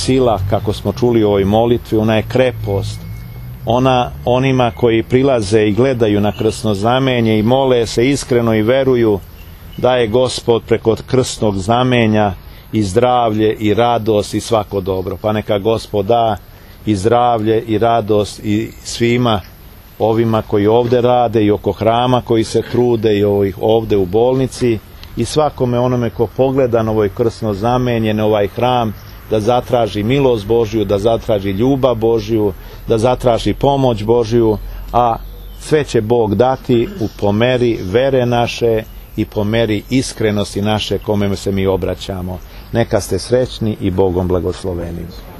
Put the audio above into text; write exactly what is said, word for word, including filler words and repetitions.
sila, kako smo čuli u ovoj molitvi, ona je krepost. Ona onima koji prilaze i gledaju na krsno znamenje i mole se iskreno i veruju, daje Gospod preko krsnog znamenja i zdravlje i radost i svako dobro. Pa neka Gospod da i zdravlje i radost i svima ovima koji ovde rade i oko hrama koji se trude i ovih ovde u bolnici i svakome onome ko pogleda na ovoj krsno znamenje, na ovaj hram, da zatraži milost Božju, da zatraži ljubav Božju, da zatraži pomoć Božju, a sve će Bog dati u pomeri vere naše i pomeri iskrenosti naše kome se mi obraćamo. Neka ste srećni i Bogom blagosloveni.